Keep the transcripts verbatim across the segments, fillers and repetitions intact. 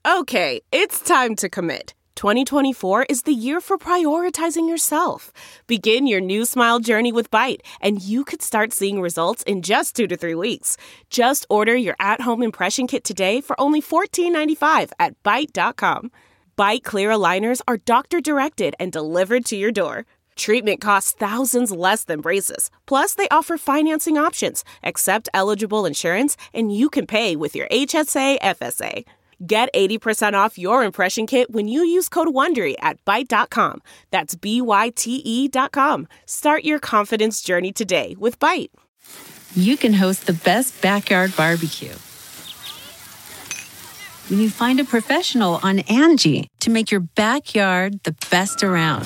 Okay, it's time to commit. twenty twenty-four is the year for prioritizing yourself. Begin your new smile journey with Byte, and you could start seeing results in just two to three weeks. Just order your at-home impression kit today for only fourteen ninety-five at byte dot com. Byte clear aligners are doctor-directed and delivered to your door. Treatment costs thousands less than braces. Plus, they offer financing options, accept eligible insurance, and you can pay with your H S A F S A. Get eighty percent off your impression kit when you use code WONDERY at byte dot com. That's B Y T E dot com. Start your confidence journey today with Byte. You can host the best backyard barbecue when you find a professional on Angie to make your backyard the best around.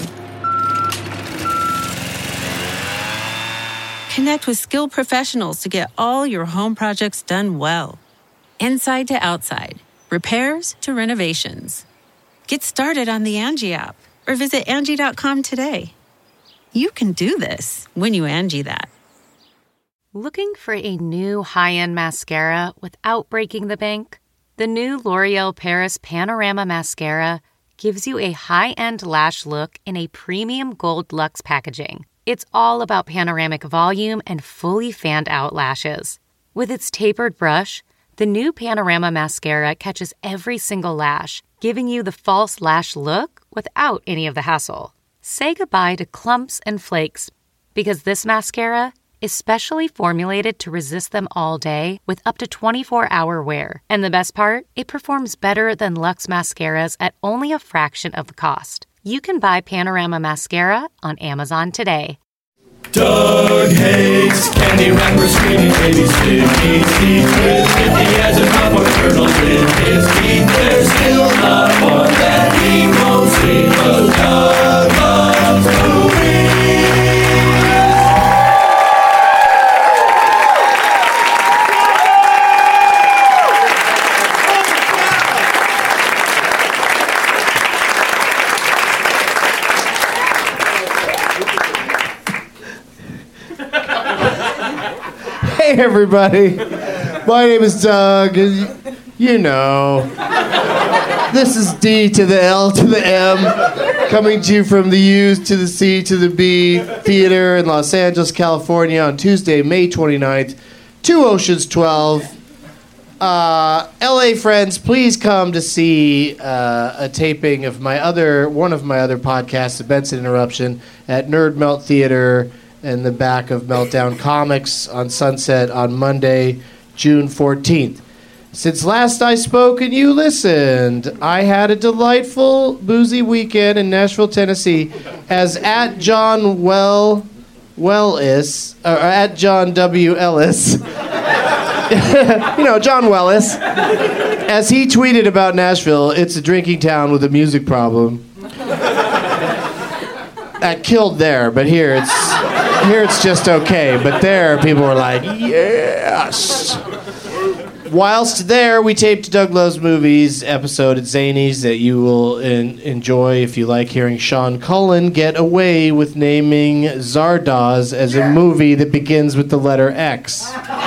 Connect with skilled professionals to get all your home projects done well. Inside to outside, repairs to renovations. Get started on the Angie app or visit Angie dot com today. You can do this when you Angie that. Looking for a new high-end mascara without breaking the bank? The new L'Oreal Paris Panorama Mascara gives you a high-end lash look in a premium gold luxe packaging. It's all about panoramic volume and fully fanned-out lashes. With its tapered brush, the new Panorama Mascara catches every single lash, giving you the false lash look without any of the hassle. Say goodbye to clumps and flakes, because this mascara is specially formulated to resist them all day with up to twenty-four hour wear. And the best part? It performs better than Luxe mascaras at only a fraction of the cost. You can buy Panorama Mascara on Amazon today. Doug hates candy wrappers, screaming baby sticky teeth with fifty as a pop or turtles in his teeth. There's still not one that he won't see, 'cause Doug loves movies. Hey everybody, my name is Doug, and you know, this is D to the L to the M, coming to you from the U to the C to the B Theater in Los Angeles, California on Tuesday, May twenty-ninth, two Oceans twelve. Uh, L A friends, please come to see uh, a taping of my other, one of my other podcasts, The Benson Interruption, at Nerd Melt Theater in the back of Meltdown Comics on Sunset on Monday, June fourteenth. Since last I spoke and you listened, I had a delightful, boozy weekend in Nashville, Tennessee, as at John Well, Wellis, or at John W. Ellis, you know, John Wellis, as he tweeted about Nashville, it's a drinking town with a music problem. That killed there, but here it's here it's just okay. But there, people were like, yes. Whilst there, we taped Doug Loves Movies episode at Zanies that you will in, enjoy if you like hearing Sean Cullen get away with naming Zardoz as a movie that begins with the letter X.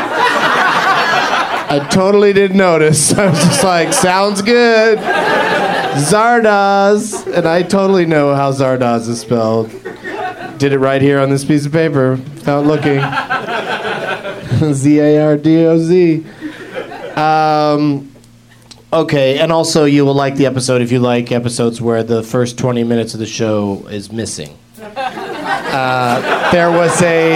I totally didn't notice. I was just like, sounds good. Zardoz. And I totally know how Zardoz is spelled. Did it right here on this piece of paper without looking. Z A R D O Z. Um, okay, and also you will like the episode if you like episodes where the first twenty minutes of the show is missing. Uh, there was a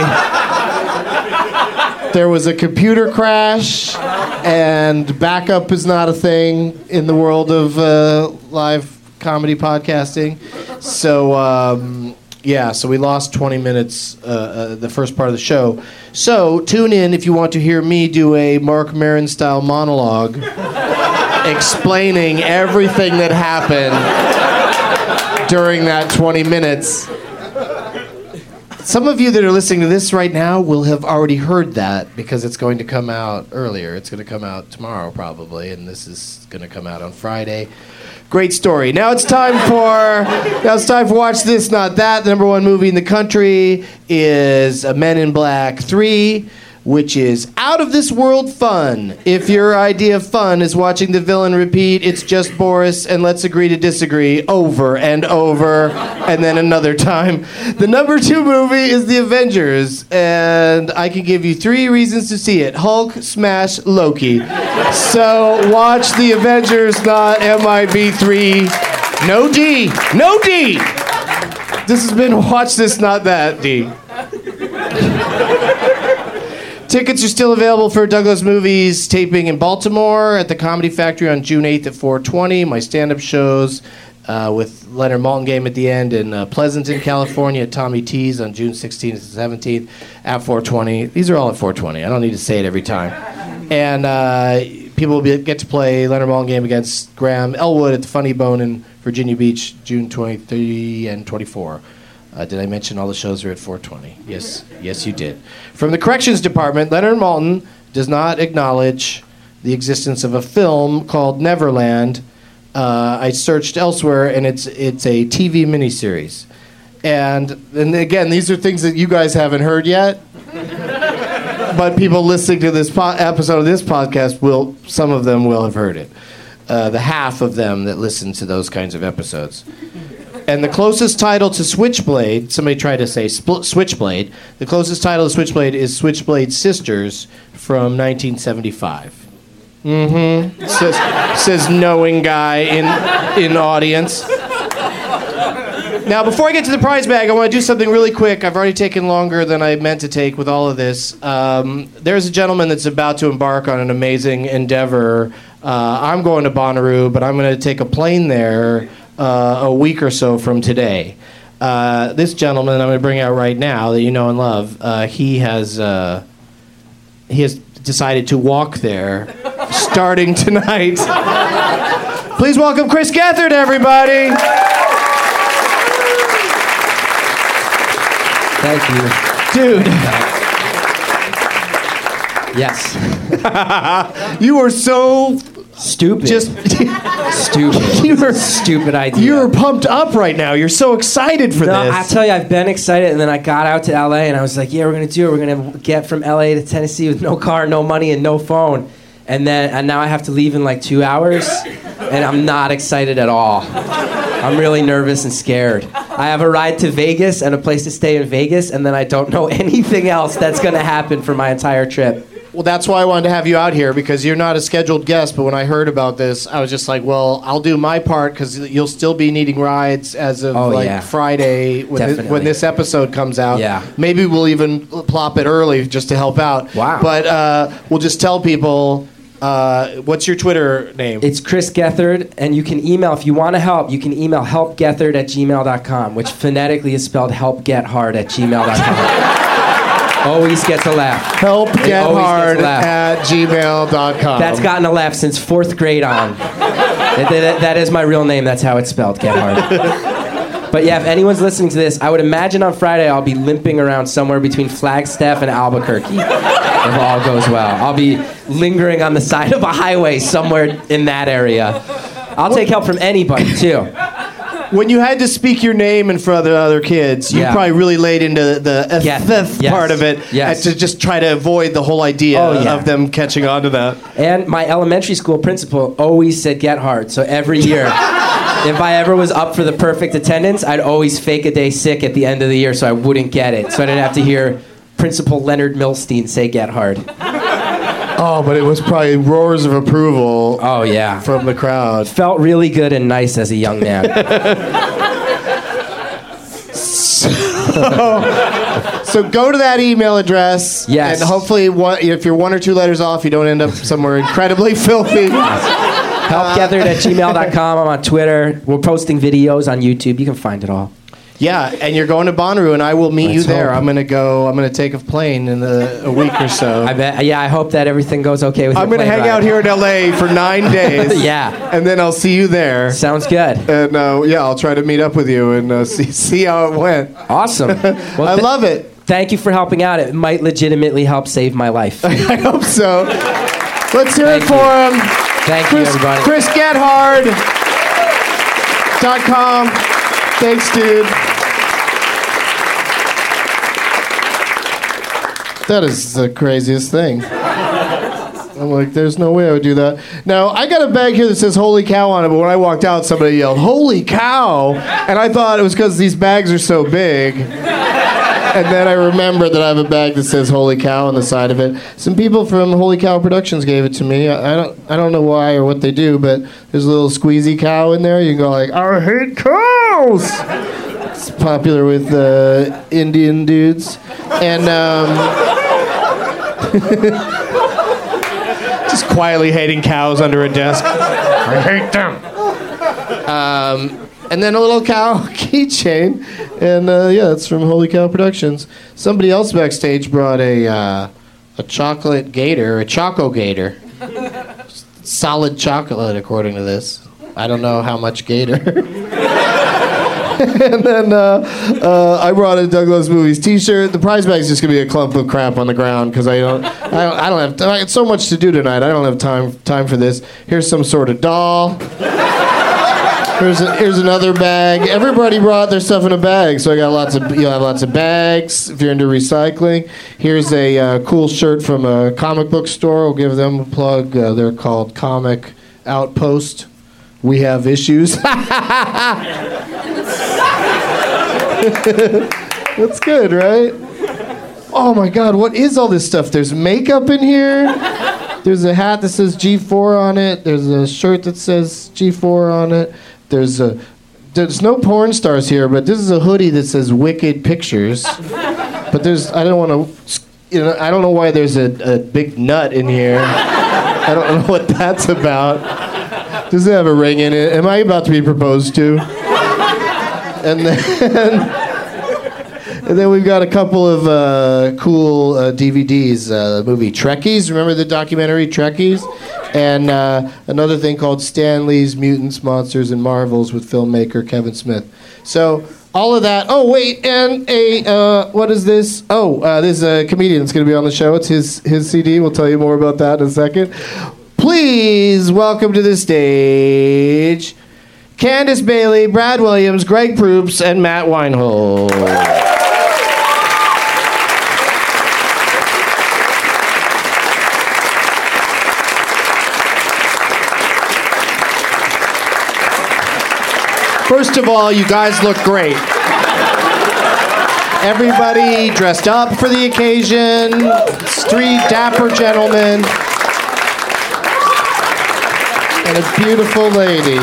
there was a computer crash, and backup is not a thing in the world of uh, live comedy podcasting. So. Um, Yeah, so we lost twenty minutes, uh, uh, the first part of the show. So tune in if you want to hear me do a Marc Maron-style monologue explaining everything that happened during that twenty minutes. Some of you that are listening to this right now will have already heard that because it's going to come out earlier. It's going to come out tomorrow probably, and this is going to come out on Friday. Great story. Now it's time for now it's time for Watch This, Not That. The number one movie in the country is Men in Black three. which is out of this world fun. If your idea of fun is watching the villain repeat, it's just Boris and let's agree to disagree over and over and then another time. The number two movie is The Avengers, and I can give you three reasons to see it. Hulk, smash, Loki. So watch The Avengers, not M I B three. No D. No D. This has been Watch This, Not That, D. Tickets are still available for Douglas Movies taping in Baltimore at the Comedy Factory on June eighth at four twenty. My stand-up shows uh, with Leonard Maltin Game at the end in uh, Pleasanton, California at Tommy T's on June sixteenth and seventeenth at four twenty. These are all at four twenty. I don't need to say it every time. And uh, people will be, get to play Leonard Maltin Game against Graham Elwood at the Funny Bone in Virginia Beach, June twenty-third and twenty-fourth. Uh, did I mention all the shows are at four twenty? Yes, yes, you did. From the Corrections Department, Leonard Maltin does not acknowledge the existence of a film called Neverland. Uh, I searched elsewhere, and it's it's a T V miniseries. And and again, these are things that you guys haven't heard yet. But people listening to this po- episode of this podcast will, some of them will have heard it. Uh, the half of them that listen to those kinds of episodes. And the closest title to Switchblade, somebody tried to say spl- Switchblade, the closest title to Switchblade is Switchblade Sisters from nineteen seventy-five. Mm-hmm. Says, says knowing guy in, in audience. Now, before I get to the prize bag, I want to do something really quick. I've already taken longer than I meant to take with all of this. Um, there's a gentleman that's about to embark on an amazing endeavor. Uh, I'm going to Bonnaroo, but I'm going to take a plane there uh, a week or so from today. Uh, this gentleman I'm going to bring out right now that you know and love, uh, he has uh, he has decided to walk there starting tonight. Please welcome Chris Gethard, everybody. Thank you. Dude. Yes. You were so Stupid. just Stupid. you were Stupid idea. You were pumped up right now. You're so excited for No, this. I tell you, I've been excited, and then I got out to L A, and I was like, yeah, we're going to do it. We're going to get from L A to Tennessee with no car, no money, and no phone. And then and now I have to leave in like two hours, and I'm not excited at all. I'm really nervous and scared. I have a ride to Vegas and a place to stay in Vegas, and then I don't know anything else that's going to happen for my entire trip. Well, that's why I wanted to have you out here, because you're not a scheduled guest, but when I heard about this, I was just like, well, I'll do my part, because you'll still be needing rides as of Oh, like yeah. Friday when, this, Definitely. when this episode comes out. Yeah. Maybe we'll even plop it early just to help out. Wow. But uh, we'll just tell people, uh, what's your Twitter name? It's Chris Gethard, and you can email, if you want to help, you can email helpgethard at gmail dot com, which phonetically is spelled helpgethard at gmail dot com. Always gets a laugh. Help It get always hard gets a laugh. at gmail dot com. That's gotten a laugh since fourth grade on. that, that- that is my real name. That's how it's spelled, Get Hard. But yeah, if anyone's listening to this, I would imagine on Friday I'll be limping around somewhere between Flagstaff and Albuquerque. If all goes well. I'll be lingering on the side of a highway somewhere in that area. I'll take help from anybody, too. When you had to speak your name in front of the other kids, you Yeah. probably really laid into the Yes. fifth Yes. part of it Yes. and to just try to avoid the whole idea Oh, yeah. of them catching on to that. And my elementary school principal always said get hard. So every year, if I ever was up for the perfect attendance, I'd always fake a day sick at the end of the year so I wouldn't get it. So I didn't have to hear Principal Leonard Milstein say get hard. Oh, but it was probably roars of approval Oh, yeah. from the crowd. Felt really good and nice as a young man. So go to that email address. Yes. And hopefully, one, if you're one or two letters off, you don't end up somewhere incredibly filthy. Helpgethard at gmail dot com. I'm on Twitter. We're posting videos on YouTube. You can find it all. Yeah, and you're going to Bonnaroo, and I will meet Let's you there. hope. I'm gonna go. I'm gonna take a plane in a, a week or so. I bet. Yeah, I hope that everything goes okay with I'm your gonna plane hang out ride. here in L A for nine days. Yeah. And then I'll see you there. Sounds good. And uh, yeah, I'll try to meet up with you and uh, see see how it went. Awesome. Well, I th- love it. Thank you for helping out. It might legitimately help save my life. I hope so. Let's hear Thank it for you. him. Thank Chris, you, everybody. Chris Gethard dot com. Thanks, dude. That is the craziest thing. I'm like, there's no way I would do that. Now, I got a bag here that says holy cow on it, but when I walked out, somebody yelled, holy cow! And I thought it was because these bags are so big. And then I remembered that I have a bag that says holy cow on the side of it. Some people from Holy Cow Productions gave it to me. I, I don't I don't know why or what they do, but there's a little squeezy cow in there. You can go like, I hate cows! It's popular with uh, Indian dudes. And, um... just quietly hating cows under a desk. I hate them. Um, and then a little cow keychain, and uh, yeah, it's from Holy Cow Productions. Somebody else backstage brought a uh, a chocolate gator, a Choco Gator, solid chocolate according to this. I don't know how much gator. And then uh, uh, I brought a Doug Loves Movies T-shirt. The prize bag's just gonna be a clump of crap on the ground because I don't, I don't, I don't have. I got so much to do tonight. I don't have time time for this. Here's some sort of doll. Here's a, here's another bag. Everybody brought their stuff in a bag, so I got lots of. You'll have lots of bags if you're into recycling. Here's a uh, cool shirt from a comic book store. We'll give them a plug. Uh, they're called Comic Outpost. We have issues. That's good, right? Oh my God, what is all this stuff? There's makeup in here. There's a hat that says G four on it. There's a shirt that says G four on it. There's a there's no porn stars here, but this is a hoodie that says Wicked Pictures. But there's I don't want to you know I don't know why there's a, a big nut in here. I don't know what that's about. Does it have a ring in it? Am I about to be proposed to? And then, and then we've got a couple of uh, cool uh, D V Ds. Uh, the movie Trekkies. Remember the documentary Trekkies? And uh, another thing called Stan Lee's Mutants, Monsters, and Marvels with filmmaker Kevin Smith. So all of that. Oh wait, and a uh, what is this? Oh, uh, this is a comedian that's going to be on the show. It's his his C D. We'll tell you more about that in a second. Please welcome to the stage Candace Bailey, Brad Williams, Greg Proops, and Matt Weinhold. First of all, you guys look great. Everybody dressed up for the occasion. Three dapper gentlemen. And a beautiful lady.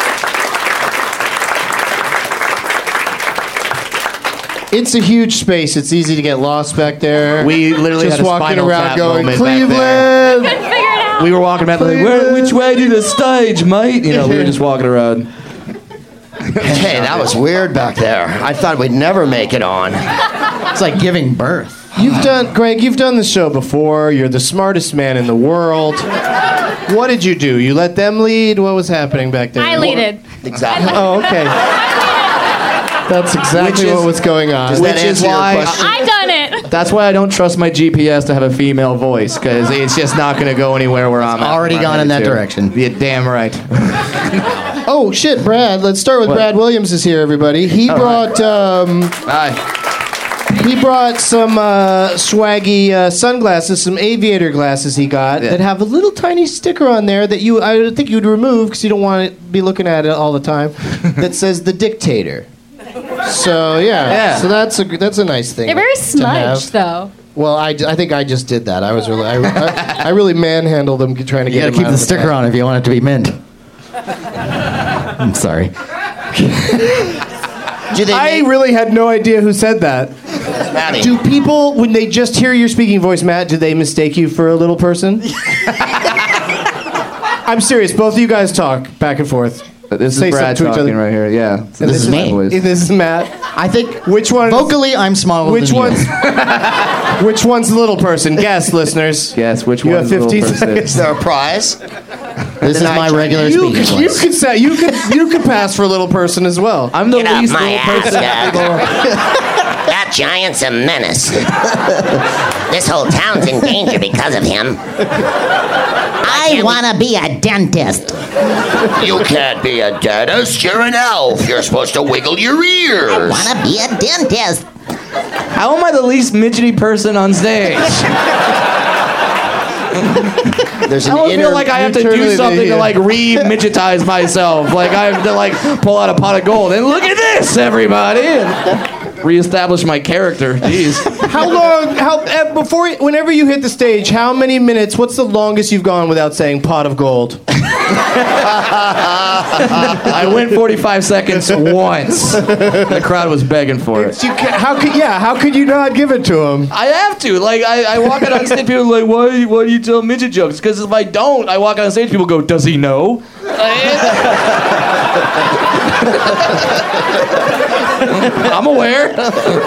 It's a huge space. It's easy to get lost back there. We literally just had a walking Spinal around Tap going, moment back Cleveland! Couldn't figure it out. We were walking back like, Where, which way to the stage, mate? You know, we were just walking around. Hey, that was weird back there. I thought we'd never make it on. It's like giving birth. You've done, Greg, you've done the show before. You're the smartest man in the world. What did you do? You let them lead? What was happening back there? I leaded. Exactly. Oh, okay. That's exactly Which is- what was going on. Does that Which is answer your why- question? I done it. That's why I don't trust my G P S to have a female voice, because it's just not going to go anywhere where I'm at. already gone in that direction. Yeah, damn right. Oh, shit, Brad. Let's start with What? Brad Williams is here, everybody. He All brought... Um, Hi. He brought some uh, swaggy uh, sunglasses, some aviator glasses he got Yeah. that have a little tiny sticker on there that you I think you'd remove because you don't want to be looking at it all the time. That says the Dictator. So yeah, Yeah. so that's a that's a nice thing. They're very to have. smudged, though. Well, I, I think I just did that. I was really I, I, I really manhandled them trying to You get. gotta them keep out the of sticker bag. on if you want it to be mint. I'm sorry. Do they I make- really had no idea who said that. Maddie. Do people, when they just hear your speaking voice, Matt, do they mistake you for a little person? I'm serious. Both of you guys talk back and forth. This is Say Brad something to each talking other. right here. Yeah. So And This is my me. voice. This is Matt. I think Which one? vocally I'm smaller Which than one's? you. Which one's the little person? Guess, listeners. Guess which You one have is the little fifteen person. seconds. Is there a prize? This is Then I my try- regular you, speaking You voice. could say you could you could pass for a little person as well. I'm the Get up least my little ass, person. Doug. That giant's a menace. This whole town's in danger because of him. I want to be a dentist. You can't be a dentist. You're an elf. You're supposed to wiggle your ears. I want to be a dentist. How am I the least midgety person on stage? There's an I don't inner, feel like I have to do something to like re-midgetize myself. Like I have to like pull out a pot of gold and look at this, everybody, and reestablish my character. Jeez. How long? How uh, before? Whenever you hit the stage, how many minutes? What's the longest you've gone without saying "pot of gold"? I went forty-five seconds once. The crowd was begging for it. You ca- how could? Yeah. How could you not give it to him? I have to. Like, I, I walk out on stage, people are like, why, why do you tell midget jokes? Because if I don't, I walk out on stage, people go, does he know? I'm aware.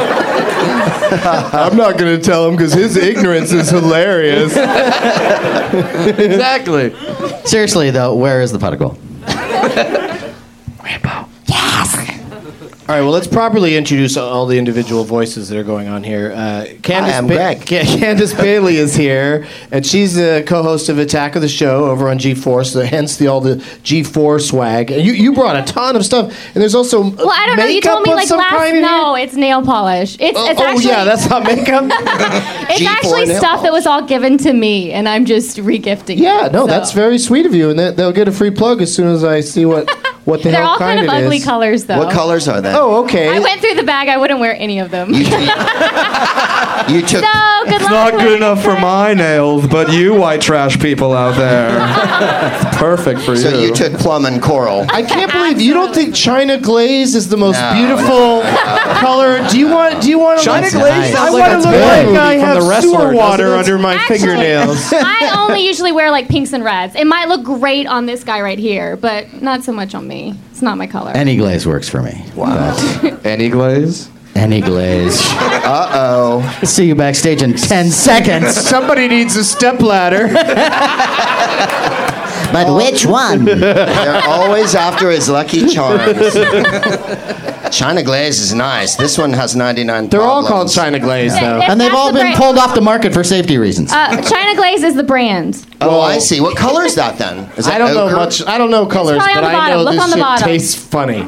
I'm not going to tell him because his ignorance is hilarious. Exactly. Seriously, though, where is the pot of gold? Rambo. All right, well, let's properly introduce all the individual voices that are going on here. Uh, Candace, Hi, I'm ba- Greg. Ca- Candace Bailey is here, and she's the co-host of Attack of the Show over on G four, so hence the all the G four swag. And you, you brought a ton of stuff, and there's also Well, I don't know. You told me like last. No, it's nail polish. It's Oh, it's oh, actually. yeah, that's not makeup. It's G four actually nail stuff that was all given to me, and I'm just regifting. Yeah, it, no, so. that's very sweet of you, and they, they'll get a free plug as soon as I see what what the They're hell all kind of it ugly is. colors, though. What colors are they? Oh, okay. I went through the bag. I wouldn't wear any of them. You took. So good It's luck. not good with enough for it. my nails, but you white trash people out there. It's perfect for you. So you took plum and coral. I can't believe you don't think China glaze is the most No, beautiful color. Do you want? Do you want to? China look, glaze nice. sounds I like want a to look toy like movie I from have the wrestler, sewer doesn't water it? under my Actually, fingernails. I only usually wear like pinks and reds. It might look great on this guy right here, but not so much on me. It's not my color. Any glaze works for me. Wow. Any glaze? Any glaze. Uh-oh. See you backstage in ten seconds. Somebody needs a stepladder. But which one? They're always after his Lucky Charms. China Glaze is nice. This one has ninety-nine They're all problems. called China glaze, though. If And they've that's all the been brand- pulled off the market for safety reasons. Uh, China Glaze is the brand. Oh, I see. What color is that then? Is that I don't know ochre? much. I don't know colors, probably on but the I know bottom. Look this on the shit bottom. tastes funny.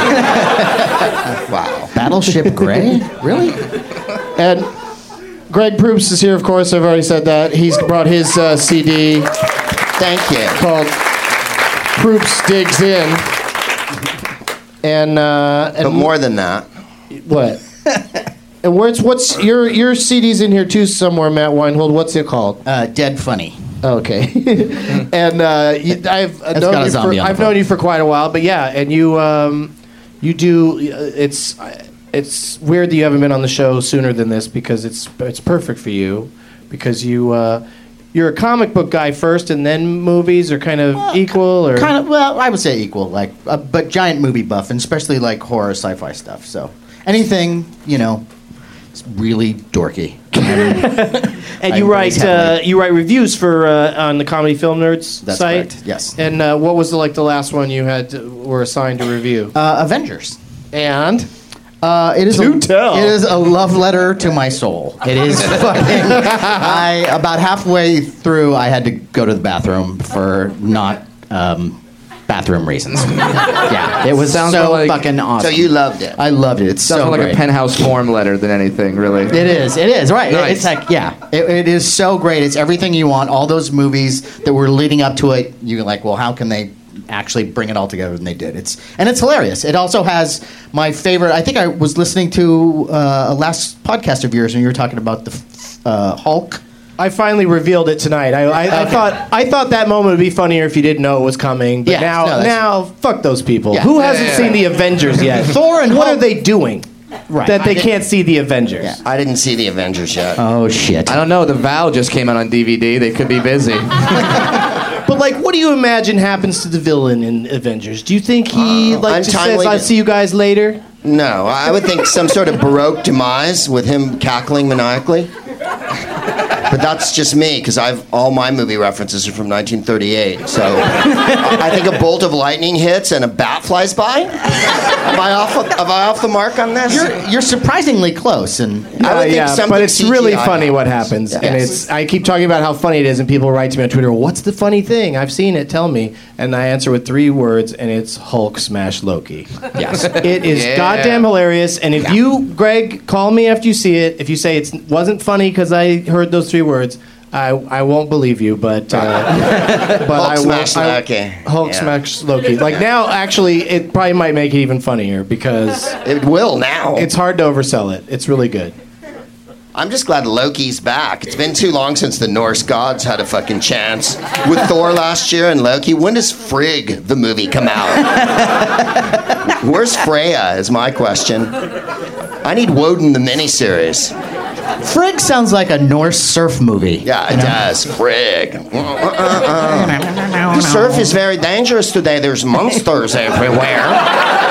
Wow. Battleship Gray? Really? And Greg Proops is here, of course. I've already said that. He's brought his uh, C D Thank you. called Proops Digs In. And uh, and But more than that. what? And where's what's your your C D's in here too somewhere, Matt Weinhold. What's it called? Uh, Dead Funny. Okay. And uh, you, I've uh, It's known got a you for, zombie on the I've front. known you for quite a while, but yeah, and you um, you do uh, it's it's weird that you haven't been on the show sooner than this because it's it's perfect for you because you uh, you're a comic book guy first and then movies are kind of equal or Kind of, well, I would say equal, like, uh, but giant movie buff, and especially like horror, sci-fi stuff. So anything, you know, it's really dorky. and I you write embrace uh, heavily. you write reviews for uh, on the Comedy Film Nerds That's site. correct, yes. And uh, what was the, like the last one you had to, were assigned to review? Uh, Avengers. And Uh, it is Do a, tell. It is a love letter to my soul. It is fucking. I about halfway through, I had to go to the bathroom for not um, bathroom reasons. Yeah, it was Sounds so like- fucking awesome. So you loved it. I loved it. It's Sounds so more like great. a penthouse form letter than anything, really. It is. It is right. It- Nice. It's like yeah. It, it is so great. It's everything you want. All those movies that were leading up to it. You're like, well, how can they actually bring it all together? And they did. It's and it's hilarious. It also has my favorite. I think I was listening to uh, a last podcast of yours, and you were talking about the uh, Hulk. I finally revealed it tonight. I, I, I Okay. thought I thought that moment would be funnier if you didn't know it was coming. But Yeah, now, no, that's- now, fuck those people. Yeah. Who Yeah, hasn't yeah, seen yeah. the Avengers yet? Thor and what Hulk- are they doing Right. that they I did- can't see the Avengers? Yeah. I didn't see the Avengers yet. Oh shit! I don't know. The Vow just came out on D V D. They could be busy. But like, what do you imagine happens to the villain in Avengers? Do you think he Uh, like just says, untimely "I'll de- see you guys later"? No, I would think some sort of Baroque demise with him cackling maniacally. But that's just me, because I've all my movie references are from nineteen thirty-eight. So I think a bolt of lightning hits and a bat flies by. Am I off? Am I off the mark on this? You're, you're surprisingly close, and I would Uh, think yeah, something but it's C G I really funny what happens. happens, Yes. and it's. I keep talking about how funny it is, and people write to me on Twitter, "What's the funny thing? I've seen it. Tell me." And I answer with three words, and it's Hulk smash Loki. Yes. It is Yeah. goddamn hilarious. And if you, Greg, call me after you see it. If you say it wasn't funny because I heard those three words, I I won't believe you. But uh, but Hulk I will. smash I- Loki. Hulk Yeah. smash Loki. Like now, actually, it probably might make it even funnier because It will now. it's hard to oversell it. It's really good. I'm just glad Loki's back. It's been too long since the Norse gods had a fucking chance. With Thor last year and Loki, when does Frigg, the movie, come out? Where's Freya, is my question. I need Woden, the miniseries. Frigg sounds like a Norse surf movie. Yeah, it does. Frigg. Uh, uh, uh. The surf is very dangerous today. There's monsters everywhere.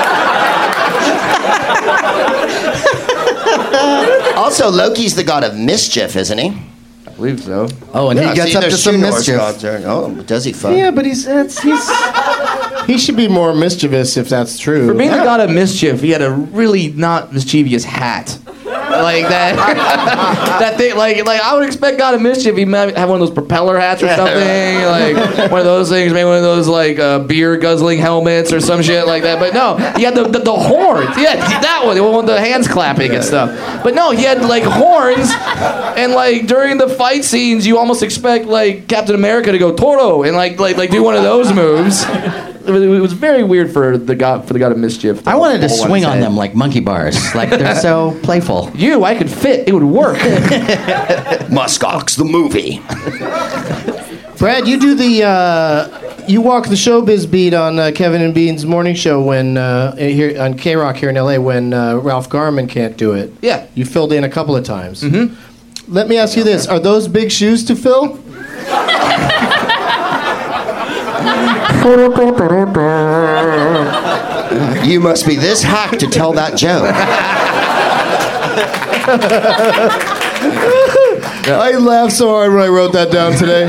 Also, Loki's the god of mischief, isn't he? I believe so. Oh, and Yeah, he gets see, up to there's some two Norse mischief. gods there. Oh, does he fuck? Yeah, but he's that's he's he should be more mischievous if that's true. For being the god of mischief, he had a really not mischievous hat. Like that, that thing. Like, like I would expect God of Mischief. He might have one of those propeller hats or something. Like one of those things. Maybe one of those like uh, beer guzzling helmets or some shit like that. But no, he had the the, the horns. Yeah, that one. The one with the hands clapping and stuff. But no, he had like horns. And like during the fight scenes, you almost expect like Captain America to go Toro and like like like do one of those moves. It was, it was very weird for the god for the god of mischief. I wanted to Hold swing his on head. them like monkey bars. Like they're so playful. You, I could fit. It would work. Muskox, the movie. Brad, you do the uh, you walk the showbiz beat on uh, Kevin and Bean's morning show when uh, here on K Rock here in L A when uh, Ralph Garman can't do it. Yeah, you filled in a couple of times. Mm-hmm. Let me ask you this: are those big shoes to fill? You must be this hack to tell that joke. I laughed so hard when I wrote that down today.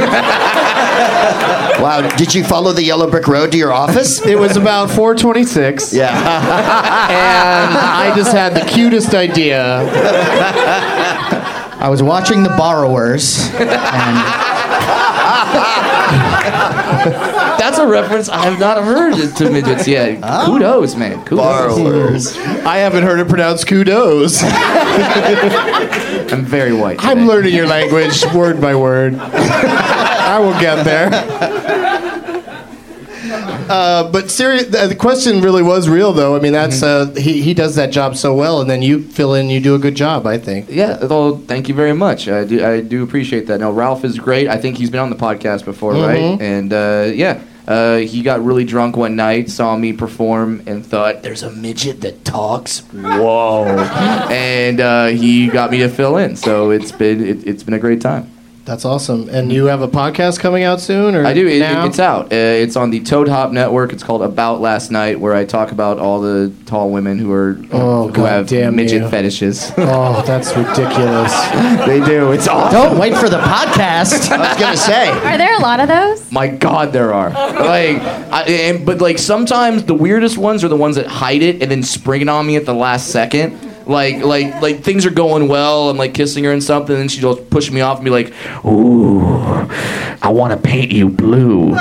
Wow, did you follow the yellow brick road to your office? It was about four twenty-six. Yeah. And I just had the cutest idea. I was watching The Borrowers, and that's a reference I have not heard to midgets yet. Oh. Kudos, man. Kudos. Borrowers. I haven't heard it pronounced kudos. I'm very white. Today. I'm learning your language word by word. I will get there. Uh, but serious, the, the question really was real, though. I mean, that's uh, he he does that job so well, and then you fill in. You do a good job, I think. Yeah. Well, thank you very much. I do. I do appreciate that. No, Ralph is great. I think he's been on the podcast before, Mhm. right? And uh, yeah. Uh, he got really drunk one night, saw me perform, and thought, "There's a midget that talks." Whoa! And uh, he got me to fill in. So it's been it, it's been a great time. That's awesome. And you have a podcast coming out soon, or I do. It, now? it's out. Uh, it's on the Toad Hop Network. It's called About Last Night, where I talk about all the tall women who are Oh, who God have damn midget you. fetishes. Oh, that's ridiculous. They do. It's awesome. don't wait for the podcast. I was gonna say. Are there a lot of those? My God, there are. Like, I, and, but like sometimes the weirdest ones are the ones that hide it and then spring it on me at the last second. Like, like, like things are going well. I'm like kissing her and something, and she'll push me off and be like, "Ooh, I want to paint you blue."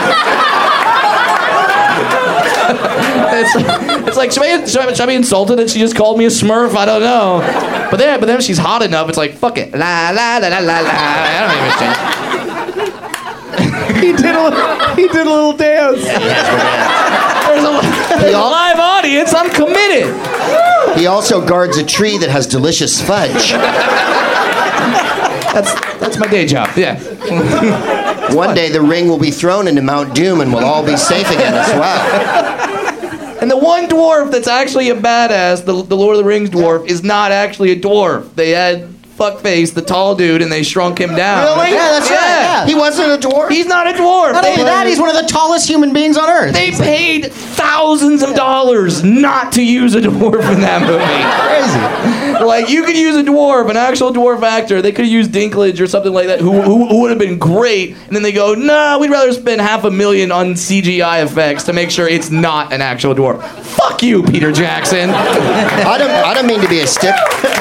it's, it's like should I, should, I, should I be insulted that she just called me a Smurf? I don't know. But then, but then if she's hot enough, it's like fuck it, la la la la la la. I don't even change. he did a little, he did a little dance. There's a, there's a live audience. I'm committed. He also guards a tree that has delicious fudge. That's that's my day job. Yeah. One day the ring will be thrown into Mount Doom and we'll all be safe again as well. And the one dwarf that's actually a badass, the, the Lord of the Rings dwarf, is not actually a dwarf. They had fuckface, the tall dude, and they shrunk him down. Really? Yeah, that's right, yeah. He wasn't a dwarf? He's not a dwarf. Not They- only that, he's one of the tallest human beings on Earth. They paid thousands of dollars not to use a dwarf in that movie. Crazy. Like, you could use a dwarf, an actual dwarf actor. They could have used Dinklage or something like that, who, who, who would have been great. And then they go, nah, we'd rather spend half a million on C G I effects to make sure it's not an actual dwarf. Fuck you, Peter Jackson. I don't, I don't mean to be a stick.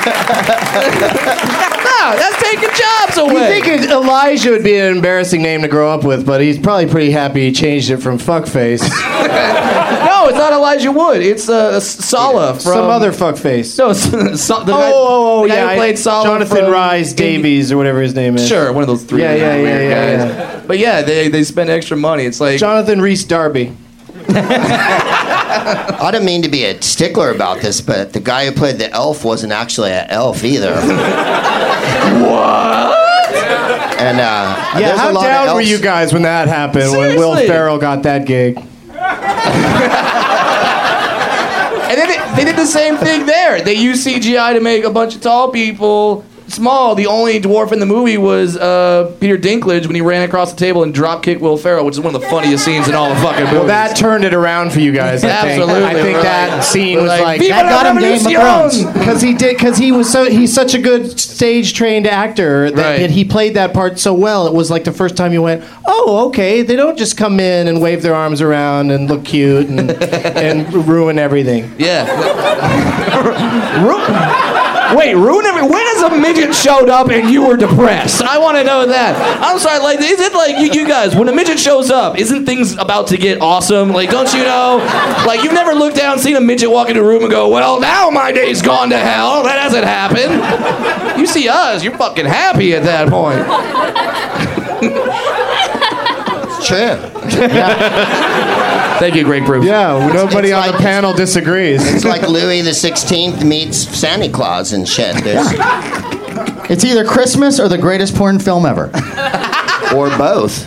No, that's taking jobs away. You think Elijah would be an embarrassing name to grow up with, but he's probably pretty happy he changed it from fuckface. No, it's not Elijah Wood. It's uh, Sala from... Some other fuckface. No, so, the guy, oh, oh, oh, the guy yeah. who played Sala Jonathan from Rhys Davies or whatever his name is. Sure, one of those three. Yeah, yeah, yeah, weird yeah, guys. yeah. But yeah, they, they spend extra money. It's like... Jonathan Rhys Darby. I don't mean to be a stickler about this, but the guy who played the elf wasn't actually an elf either. What? And uh, Yeah, there's a how lot of down were elves- you guys when that happened, Seriously? when Will Ferrell got that gig? And then they, they did the same thing there. They used C G I to make a bunch of tall people small. The only dwarf in the movie was uh, Peter Dinklage when he ran across the table and drop kicked Will Ferrell, which is one of the funniest scenes in all the fucking movie. Well, that turned it around for you guys. I think. Absolutely. I think We're that like- scene we're was like, like, Viva that la got him Game of Revolution! Thrones. because he did because he was so he's such a good stage trained actor that, Right. that he played that part so well. It was like the first time you went, oh, okay. They don't just come in and wave their arms around and look cute and and ruin everything. Yeah. Ru- Wait, ruin every. When has a midget showed up and you were depressed? I want to know that. I'm sorry. Like, is it like you, you guys? When a midget shows up, isn't things about to get awesome? Like, don't you know? Like, you've never looked down, seen a midget walk into a room and go, "Well, now my day's gone to hell." That hasn't happened. You see us, you're fucking happy at that point. Sure. Thank you, Greg Proof. Yeah, nobody it's on like- the panel disagrees. It's like Louis the sixteenth meets Santa Claus and shit. There's- It's either Christmas or the greatest porn film ever. Or both.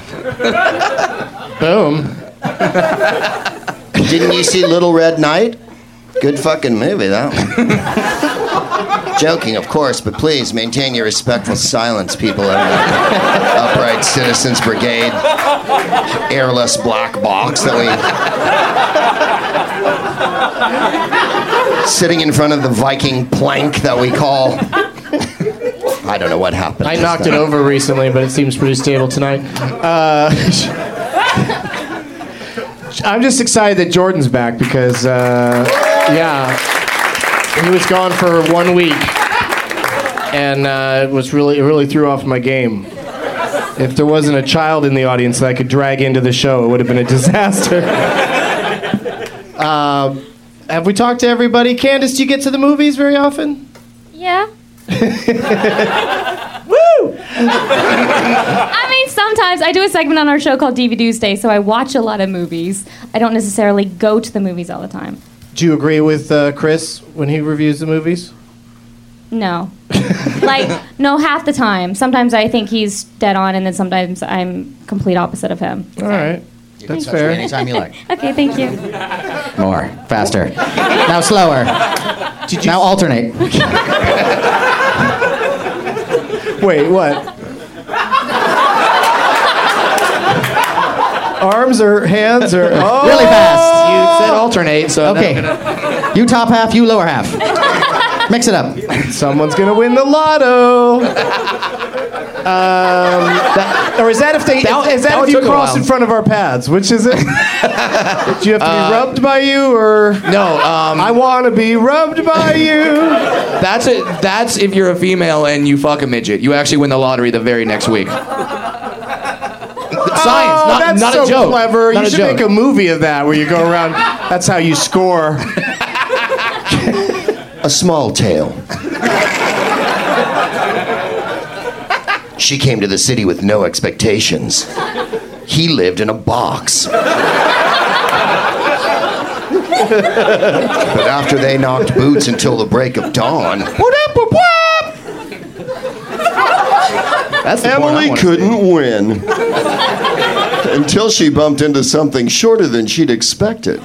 Boom. Didn't you see Little Red Knight? Good fucking movie, that one. Joking, of course, but please maintain your respectful silence, people in the Upright Citizens Brigade airless black box that we... sitting in front of the Viking plank that we call... I don't know what happened. I knocked it over recently, but it seems pretty stable tonight. Uh, I'm just excited that Jordan's back because, uh, yeah, he was gone for one week, and uh, it was really, it really threw off my game. If there wasn't a child in the audience that I could drag into the show, it would have been a disaster. uh, have we talked to everybody? Candace, do you get to the movies very often? Yeah. Woo! I mean, sometimes I do a segment on our show called D V Tuesday, so I watch a lot of movies. I don't necessarily go to the movies all the time. Do you agree with uh, Chris when he reviews the movies? No. Like, no, half the time. Sometimes I think he's dead on, and then sometimes I'm complete opposite of him. All right. You That's can touch me fair. anytime you like. Okay, thank you. More. Faster. Now slower. Now alternate. Wait, what? Arms or hands or oh, Really fast. You said alternate, so Okay. You top half, you lower half. Mix it up. someone's gonna win the lotto. Um, that, or is that if they? That- is that, that if you took a cross while. in front of our paths? Which is it? Do you have to be rubbed by you or? No, um, I want to be rubbed by you. That's it. That's if you're a female and you fuck a midget. You actually win the lottery the very next week. Science, Oh, not, that's not so a joke. clever. Not you a should joke. make a movie of that where you go around. That's how you score. A small tale. She came to the city with no expectations. He lived in a box. But after they knocked boots until the break of dawn, That's the point I Emily wanna couldn't win. Until she bumped into something shorter than she'd expected.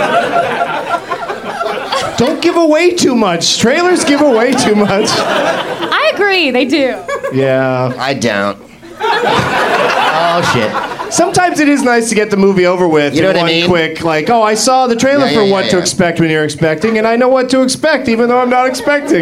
Don't give away too much. Trailers give away too much. I agree, they do. Yeah. I don't. Oh shit. Sometimes it is nice to get the movie over with. You know in what I one mean? Quick, like, oh, I saw the trailer Yeah, for yeah, what yeah, to yeah. expect when you're expecting, and I know what to expect, even though I'm not expecting.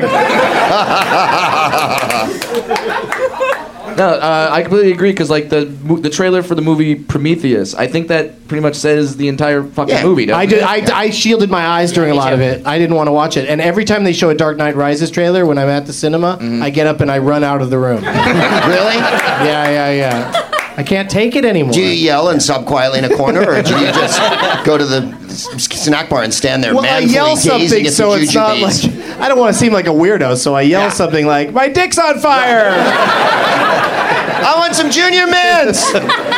No, uh, I completely agree because like the mo- the trailer for the movie Prometheus, I think that pretty much says the entire fucking Yeah. movie. doesn't I, did, it? I, I shielded my eyes during a lot of it. I didn't want to watch it. And every time they show a Dark Knight Rises trailer when I'm at the cinema, I get up and I run out of the room. Really? Yeah, yeah, yeah. I can't take it anymore. Do you yell and sob quietly in a corner, or do you just go to the s- snack bar and stand there Well, I manfully yell gazing something at so the it's not like jujubes? I don't want to seem like a weirdo, so I yell Yeah. something like, "My dick's on fire!" I want some Junior Mints.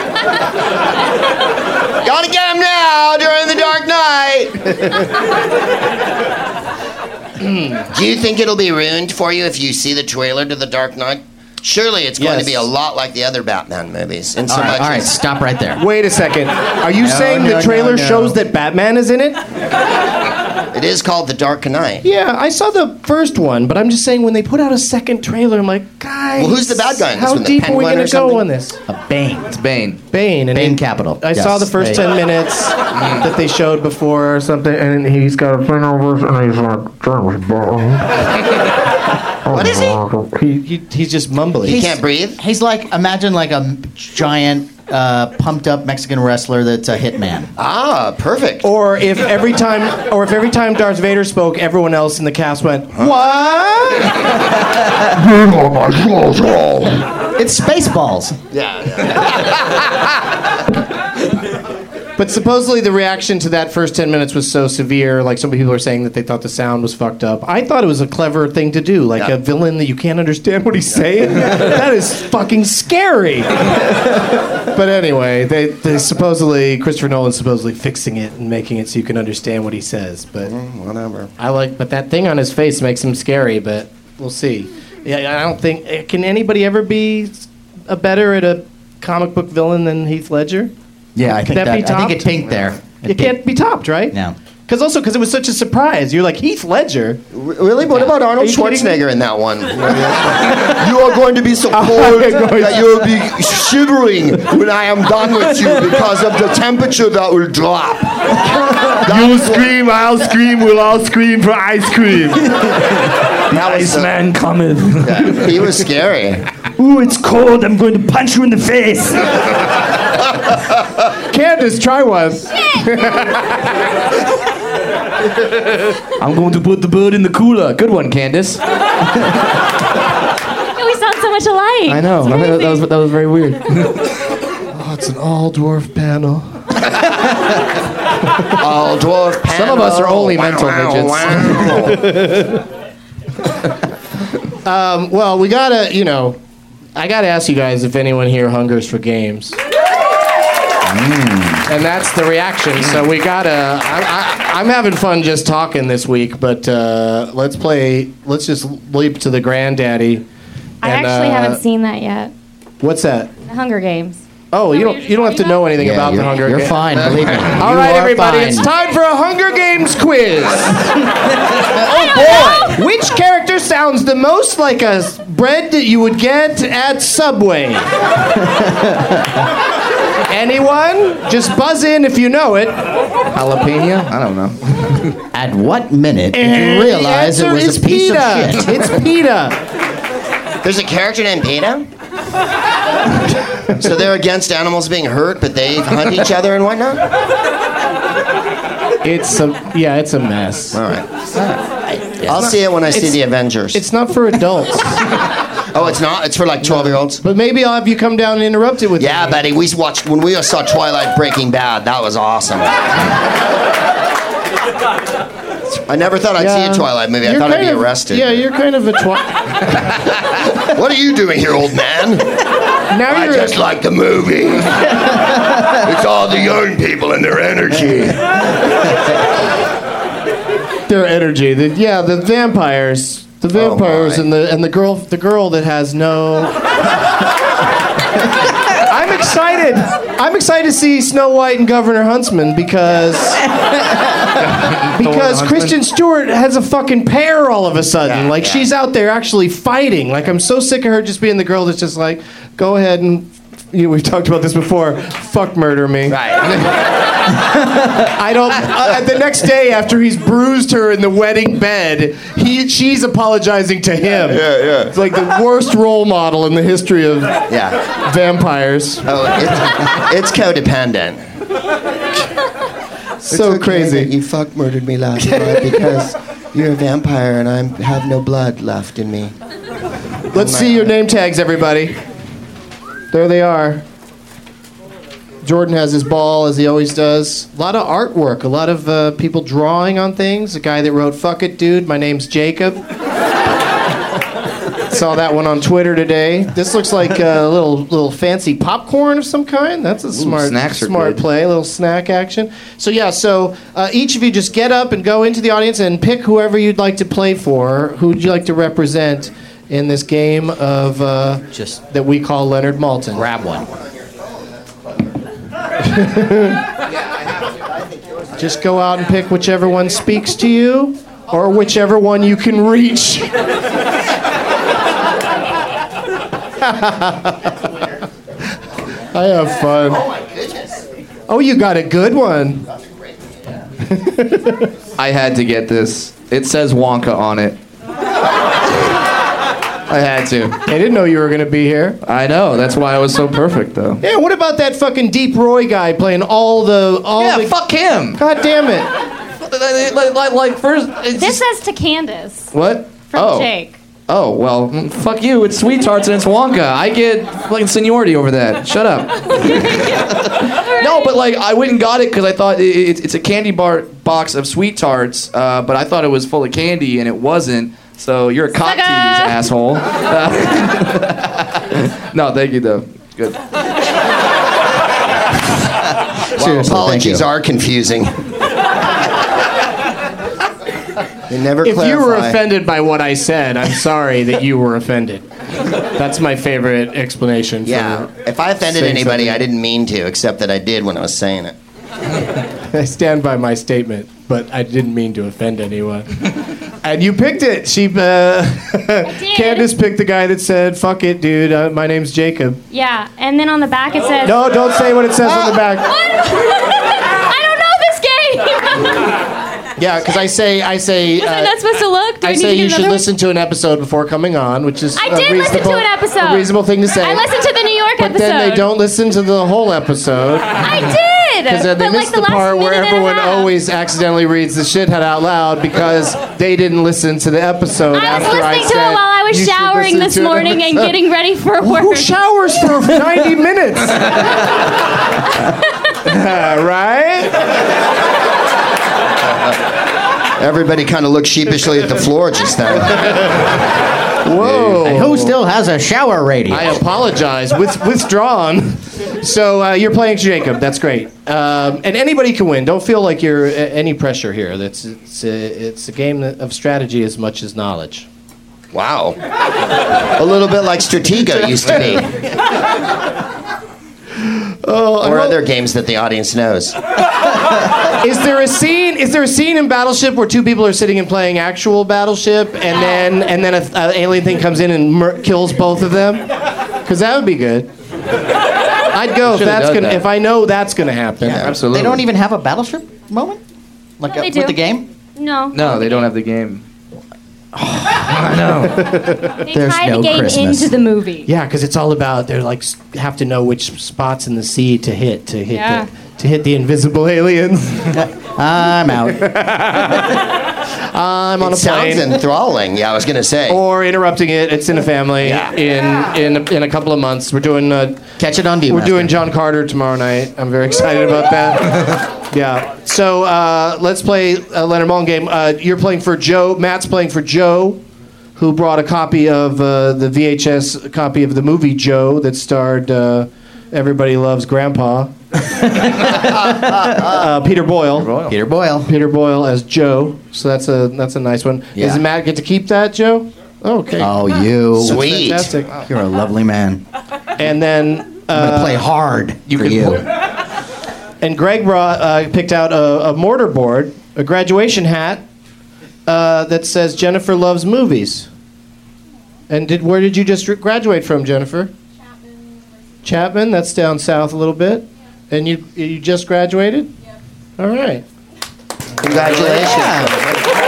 Gotta get them now during the Dark Knight. Do you think it'll be ruined for you if you see the trailer to the Dark Knight? Surely it's going Yes. to be a lot like the other Batman movies. In so All right, much all right, as- stop right there. Wait a second. Are you No, saying no, the trailer no, no. shows that Batman is in it? It is called the Dark Knight. Yeah, I saw the first one, but I'm just saying when they put out a second trailer, I'm like, guys. Well, who's the bad guy in this How one, the deep are we Penguin going or to go something? on this? A Bane. It's Bane. Bane. And Bane he- Capital. I Yes, saw the first Bane. ten minutes that they showed before or something, and he's got a thing over, and he's like, What is he? he, he he's just mumbling. He can't breathe? He's like, imagine like a giant, uh, pumped up Mexican wrestler that's a hitman. Ah, perfect. Or if every time, or if every time Darth Vader spoke, everyone else in the cast went, "What?" It's Spaceballs. Yeah, yeah. But supposedly the reaction to that first ten minutes was so severe. Like some people are saying that they thought the sound was fucked up. I thought it was a clever thing to do. Like Yeah. a villain that you can't understand what he's saying. That is fucking scary. But anyway, they, they supposedly Christopher Nolan's supposedly fixing it and making it so you can understand what he says. But Whatever. I like, but that thing on his face makes him scary. But we'll see. Yeah, I don't think can anybody ever be a better at a comic book villain than Heath Ledger. Yeah, I think Could that that. be I think it topped? pinked there. It It can't be topped, right? No. Because also, because it was such a surprise. You're like, Heath Ledger? Really? What about Arnold Are you kidding me? Schwarzenegger in that one? You are going to be so cold that you will be shivering when I am done with you because of the temperature that will drop. You scream, I'll scream, we'll all scream for ice cream. That was so- Man cometh. yeah, he was scary. Ooh, it's cold. I'm going to punch you in the face. Candace, try one. I'm going to put the bird in the cooler. Good one, Candace. We sound so much alike. I know. That, that was that was very weird. Oh, it's an all dwarf panel. All dwarf panel. Some of us are only Wow, mental wow, midgets. wow. Um, well, we gotta, you know, I gotta ask you guys if anyone here hungers for games. And that's the reaction. So we gotta. I, I, I'm having fun just talking this week, but uh, let's play. Let's just leap to the granddaddy. I and, actually uh, haven't seen that yet. What's that? The Hunger Games. Oh, you don't. You don't have to know anything Yeah, about the you're- Hunger you're Games. fine, believe me. All You right, are everybody, fine. it's time for a Hunger Games quiz. Oh Boy, which character sounds the most like a s- bread that you would get at Subway? Anyone? Just buzz in if you know it. Jalapeno? I don't know. At what minute did And you realize the it answer was is a piece PETA. of shit? It's PETA. There's a character named Peter? So they're against animals being hurt, but they hunt each other and whatnot? It's a yeah, it's a mess. All right. I'll see it when I see It's- the Avengers. It's not for adults. Oh, it's not? It's for like twelve-year-olds? But maybe I'll have you come down and interrupt it with Yeah, me. buddy. We watched, when we saw Twilight Breaking Bad, that was awesome. I never thought I'd Yeah. see a Twilight movie. I You're thought I'd kind be of- arrested. Yeah, you're kind of a twat. What are you doing here, old man? Now I you're just a- like the movie. It's all the young people and their energy. their energy. The, yeah, the vampires. The vampires my. and the and the girl the girl that has no I'm excited. I'm excited to see Snow White and Governor Huntsman because because Kristen Stewart has a fucking pair all of a sudden. Yeah, like yeah. she's out there actually fighting. Like I'm so sick of her just being the girl that's just like, go ahead and you know, we've talked about this before. Fuck murder me. Right. I don't. Uh, the next day, after he's bruised her in the wedding bed, he she's apologizing to him. Yeah, yeah. It's like the worst role model in the history of Yeah. vampires. Oh, it's, it's codependent. So It's okay crazy. that you fuck murdered me last night because you're a vampire and I have no blood left in me. Let's see your name tags, everybody. There they are. Jordan has his ball, as he always does. A lot of artwork, a lot of uh, people drawing on things. A guy that wrote, "Fuck it, dude, my name's Jacob." Saw that one on Twitter today. This looks like a little little fancy popcorn of some kind. That's a smart snacks are smart good. play, a little snack action. So yeah, so uh, each of you just get up and go into the audience and pick whoever you'd like to play for. Who would you like to represent in this game of uh, Just that we call Leonard Maltin? grab one. Just go out and pick whichever one speaks to you, or whichever one you can reach. I have fun. Oh my goodness. Oh, you got a good one. I had to get this. It says Wonka on it. I had to. I didn't know you were going to be here. I know. That's why it was so perfect, though. Yeah, what about that fucking Deep Roy guy playing all the all Yeah, the fuck him. God damn it. Like, like, like first. It's This just- says to Candace what? from oh. Jake. Oh, well, mm, fuck you. It's Sweet Tarts and it's Wonka. I get fucking seniority over that. Shut up. No, but like, I went and got it because I thought it, it, it's a candy bar box of Sweet Tarts, uh, but I thought it was full of candy and it wasn't. So you're a cock tease, asshole. Uh, no, thank you, though. Good. Well, Seriously, apologies thank you. are confusing. They never If clarify. you were offended by what I said, I'm sorry that you were offended. That's my favorite explanation. Yeah. For If I offended saying anybody, something. I didn't mean to, except that I did when I was saying it. I stand by my statement, but I didn't mean to offend anyone. And you picked it. She, uh, Candace picked the guy that said, "Fuck it, dude. Uh, my name's Jacob." Yeah, and then on the back it says. No, don't say what it says on the back. I don't know this game. Yeah, because I say, I say, Was I uh, not supposed to look? Do I I need say to you get should another one? listen to an episode before coming on, which is I a did listen to reasonable, an episode. a reasonable thing to say. I listened to the New York but episode. then they don't listen to the whole episode. I did. Because uh, they but missed like the, the last part where minute and a everyone half. always accidentally reads the shithead out loud because they didn't listen to the episode I was after I listening to said it while I was you should showering listen this to an morning and episode. getting ready for work. Who showers for ninety minutes? Right? Everybody kind of looked sheepishly at the floor just then. Whoa. And who still has a shower radio? I apologize. With, withdrawn. So uh, you're playing Jacob. That's great. Um, and anybody can win. Don't feel like you're uh, any pressure here. That's it's a, it's a game of strategy as much as knowledge. Wow. A little bit like Stratego used to be. Oh, Or other games that the audience knows. Is there a scene? Is there a scene in Battleship where two people are sitting and playing actual Battleship, and then and then an alien thing comes in and mur- kills both of them? Because that would be good. I'd go if Should've that's done gonna that. if I know that's gonna happen. Absolutely. They don't even have a battleship moment? Like No, uh, they with do. the game? No. No, they don't have the game. They There's tie no the game Christmas. into the movie. Yeah, because it's all about they like s- have to know which spots in the sea to hit to hit Yeah. the, to hit the invisible aliens. I'm out. I'm on It a plane. sounds enthralling. Yeah, I was going to say. Or interrupting it. It's in a family. Yeah. In in in a couple of months, we're doing. Uh, Catch it on We're Viewmaster. doing John Carter tomorrow night. I'm very excited about that. Yeah. So uh, let's play a Leonard Maltin game. Uh, you're playing for Joe. Matt's playing for Joe, who brought a copy of uh, the V H S copy of the movie Joe that starred uh, Everybody Loves Grandpa. uh, Peter Boyle. Peter Boyle. Peter Boyle as Joe. So that's a that's a nice one. Yeah. Does Matt get to keep that, Joe? Okay. Oh, you. That's Sweet. fantastic. You're a lovely man. And then I'm going to uh, play hard You for can you. pull- And Greg brought, uh, picked out a, a mortar board, a graduation hat uh, that says Jennifer loves movies. And did where did you just graduate from, Jennifer? Chapman. Chapman, that's down south a little bit. And you you just graduated? Yeah. All right. Congratulations.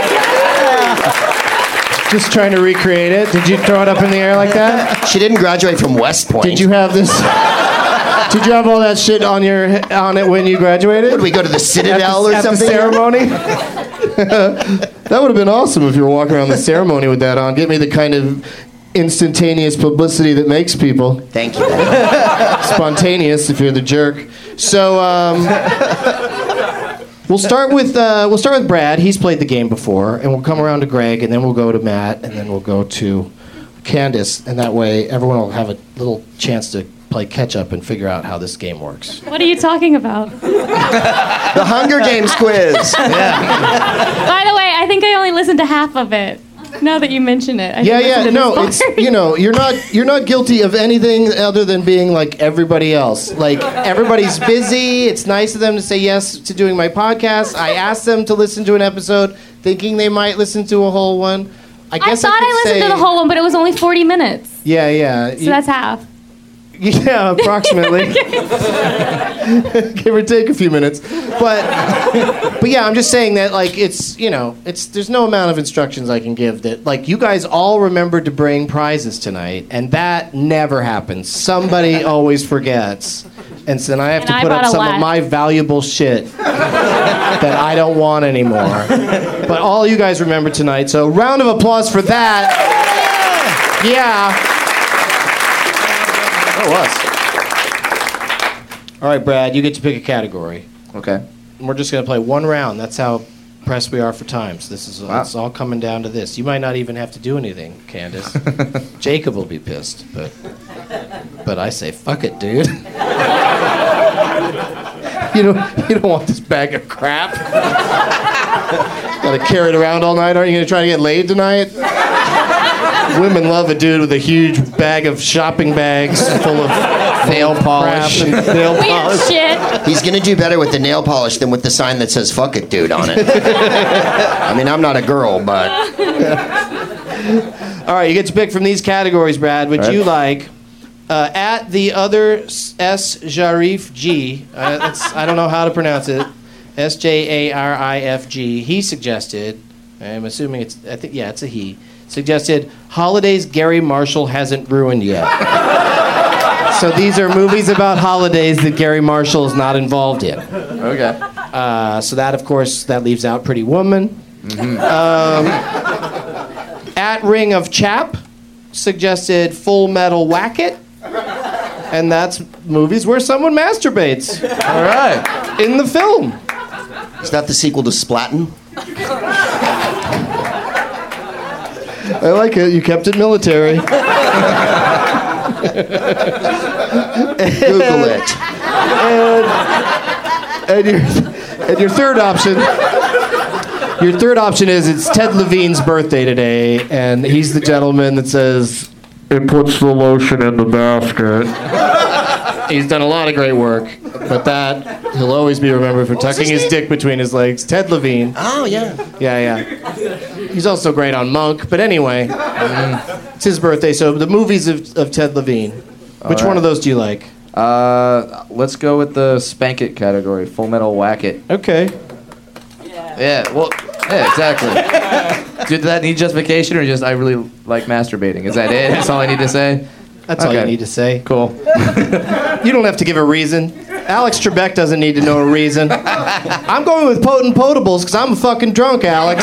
Just trying to recreate it. Did you throw it up in the air like that? She didn't graduate from West Point. Did you have this? Did you have all that shit on your on it when you graduated? Would we go to the Citadel at the, or at something? The ceremony? That would have been awesome if you were walking around the ceremony with that on. Get me the kind of instantaneous publicity that makes people. Thank you. Spontaneous if you're the jerk. So um, we'll start with uh, we'll start with Brad. He's played the game before, and we'll come around to Greg, and then we'll go to Matt, and then we'll go to Candace, and that way everyone will have a little chance to play catch up and figure out how this game works. What are you talking about? The Hunger Games quiz. Yeah. By the way, I think I only listened to half of it. Now that you mention it, I yeah, didn't yeah, listen to no, this it's part. you know, you're not you're not guilty of anything other than being like everybody else. Like everybody's busy. It's nice of them to say yes to doing my podcast. I asked them to listen to an episode, thinking they might listen to a whole one. I I guess thought I, I, could listened say, to the whole one, but it was only forty minutes. Yeah, yeah. So that's half. Yeah, approximately. Give or take a few minutes. But but yeah, I'm just saying that like it's, you know, it's there's no amount of instructions I can give that like you guys all remembered to bring prizes tonight, and that never happens. Somebody always forgets. And so then I have And to I put up brought a some lot. of my valuable shit that I don't want anymore. But all you guys remember tonight, so round of applause for that. Yeah. Oh, us. All right, Brad, you get to pick a category. Okay. And we're just going to play one round. That's how pressed we are for times. This is Wow. It's all coming down to this. You might not even have to do anything, Candace. Jacob will be pissed, but but I say, fuck it, dude. you don't you don't want this bag of crap. Got to carry it around all night. Aren't you going to try to get laid tonight? Women love a dude with a huge bag of shopping bags full of nail polish and nail Weird polish. shit. He's gonna do better with the nail polish than with the sign that says "fuck it, dude" on it. I mean, I'm not a girl, but All right, you get to pick from these categories, Brad. Would Right. you like uh, at the other S Jarif G? Uh, that's, I don't know how to pronounce it. S J A R I F G. He suggested. I'm assuming it's. I think yeah, it's a he. Suggested holidays Gary Marshall hasn't ruined yet. So these are movies about holidays that Gary Marshall is not involved in. Okay. Uh, so that, of course, that leaves out Pretty Woman. Mm-hmm. Um, at Ring of Chap suggested Full Metal Whack-It. And that's movies where someone masturbates. All right. In the film. is that the sequel to Splatin? I like it. You kept it military. Google it. And, and, your, and your third option, your third option is it's Ted Levine's birthday today, and he's the gentleman that says, it puts the lotion in the basket. He's done a lot of great work, but that, he'll always be remembered for tucking his, his dick between his legs. Ted Levine. Oh, yeah. Yeah, yeah. He's also great on Monk, but anyway, it's his birthday, so the movies of, of Ted Levine. Which right. one of those do you like? Uh, let's go with the Spank It category. Full Metal Whack It. Okay. Yeah. Yeah. Well. Yeah. Exactly. Did that need justification, or just I really like masturbating? Is that it? That's all I need to say. That's all you need to say. Cool. You don't have to give a reason. Alex Trebek doesn't need to know a reason. I'm going with Potent Potables because I'm a fucking drunk, Alex.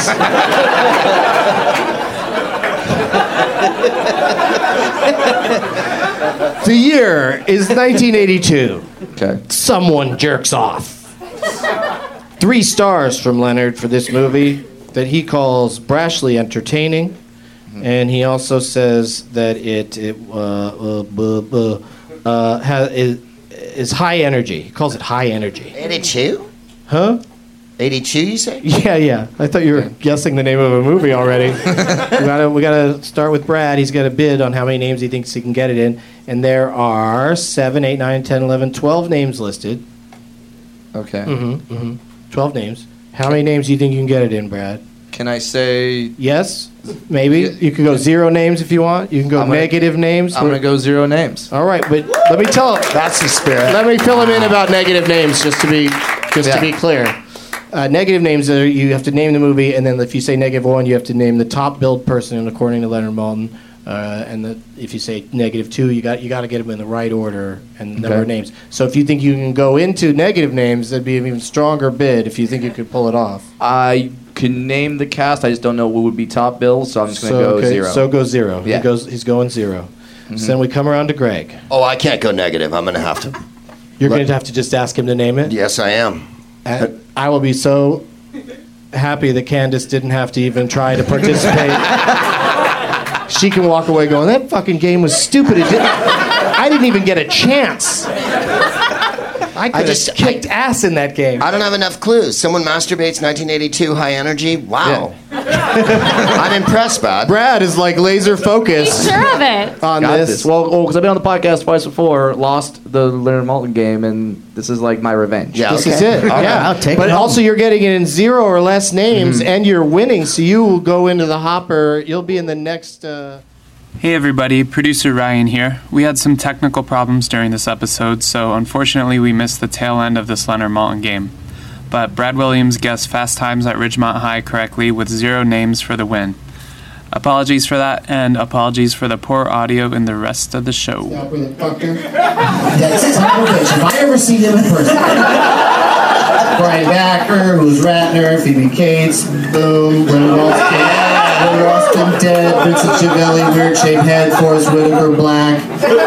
The year is nineteen eighty-two. Okay. Someone jerks off. Three stars from Leonard for this movie that he calls brashly entertaining. And he also says that it, it uh, uh, buh, buh, uh, has, is, is high energy. He calls it high energy. eighty-two? Huh? eighty-two, you say? Yeah, yeah. I thought you were guessing the name of a movie already. we gotta we gotta start with Brad. He's got a bid on how many names he thinks he can get it in, and there are seven, eight, nine, ten, eleven, twelve names listed. Okay. Mm-hmm. Mm-hmm. Twelve names. How many names do you think you can get it in, Brad? Can I say yes? Maybe you can go zero names if you want. You can go I'm gonna- negative names. I'm gonna go zero names. All right, but let me tell. That's the spirit. Let me fill him in about negative names, just to be just Yeah. to be clear. Uh, negative names are you have to name the movie, and then if you say negative one, you have to name the top billed person according to Leonard Maltin. Uh, and the, if you say negative two, you got you got to get them in the right order and number Okay. of names. So if you think you can go into negative names, that'd be an even stronger bid. If you think you could pull it off. I can name the cast. I just don't know what would be top bills, so I'm just gonna So, go okay, zero. So go zero. Yeah. He goes. He's going 0 So then we come around to Greg. Oh, I can't go negative. I'm gonna have to. You're Let- going to have to just ask him to name it. Yes, I am. And I will be so happy that Candace didn't have to even try to participate. She can walk away going, that fucking game was stupid. It didn't, I didn't even get a chance. I could just- have kicked ass in that game. I don't have enough clues. Someone masturbates nineteen eighty-two high energy. Wow. I'm impressed, Brad. Brad is like laser focused Sure of it. on Got this. this. Well, because I've been on the podcast twice before, lost the Leonard Maltin game, and this is like my revenge. Yeah, This okay. is it. All right, yeah. I'll take but it home. also, you're getting it in zero or less names, and you're winning, so you will go into the hopper. You'll be in the next. Uh, Hey everybody, producer Ryan here. We had some technical problems during this episode, so unfortunately we missed the tail end of this Leonard Maltin game. But Brad Williams guessed Fast Times at Ridgemont High correctly with zero names for the win. Apologies for that, and apologies for the poor audio in the rest of the show. That's son of a bitch. If I ever see him in person. Brian Backer, who's Ratner, Phoebe Cates, boom, Leonard Maltin, Leonard Maltin dead, Vincent Chiavelli, weird shaped head, Forrest Whitaker, black.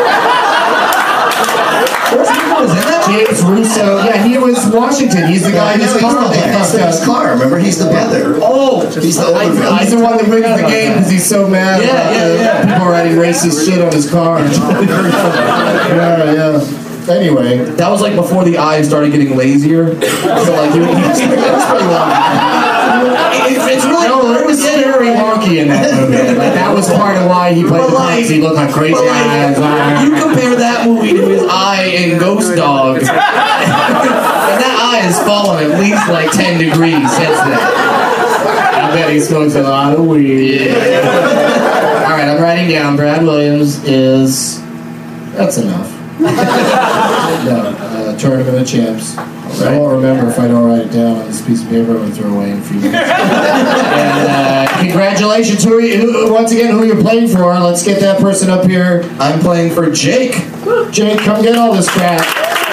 Was that James Russo? Yeah, he was Washington. He's the guy who's car they fucked up. His car. Remember, he's the brother. Oh, He's the older brother. he's the one that wins the game because he's so mad Yeah, about yeah, the yeah. people writing racist shit on his car. yeah, yeah. Anyway, that was like before the eyes started getting lazier. So like you, you just, that's pretty long. It's, it's really no, it was very wonky in that movie. Like, that was part of why he played the parts. He looked like crazy eyes. You compare that movie to his eye in Ghost Dog, and that eye has fallen at least like ten degrees since then. I bet he smokes a lot of weed. Yeah. All right, I'm writing down. Brad Williams is. That's enough. No, uh, Tournament of Champs. I won't remember if I don't write it down on this piece of paper. I'm going to throw away in a few minutes. And uh, congratulations. Who, are you, who, once again, who you're playing for. Let's get that person up here. I'm playing for Jake. Jake, come get all this crap. I